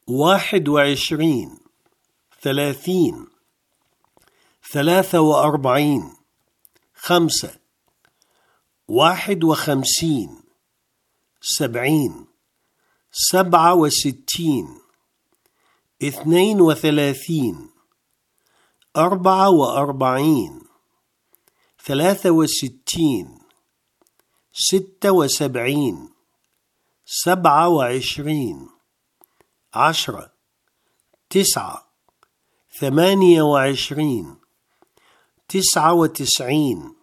21 30 43 5 51 70 67 32 44 63 76 27 10 9 28 99